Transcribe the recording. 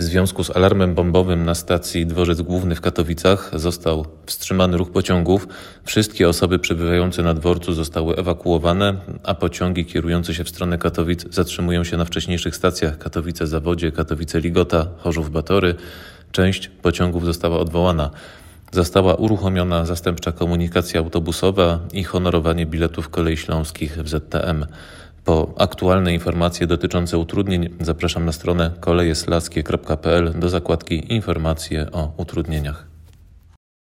związku z alarmem bombowym na stacji Dworzec Główny w Katowicach został wstrzymany ruch pociągów. Wszystkie osoby przebywające na dworcu zostały ewakuowane, a pociągi kierujące się w stronę Katowic zatrzymują się na wcześniejszych stacjach Katowice-Zawodzie, Katowice-Ligota, Chorzów-Batory. Część pociągów została odwołana. Została uruchomiona zastępcza komunikacja autobusowa i honorowanie biletów kolei śląskich w ZTM. Po aktualne informacje dotyczące utrudnień zapraszam na stronę kolejeslaskie.pl do zakładki Informacje o utrudnieniach.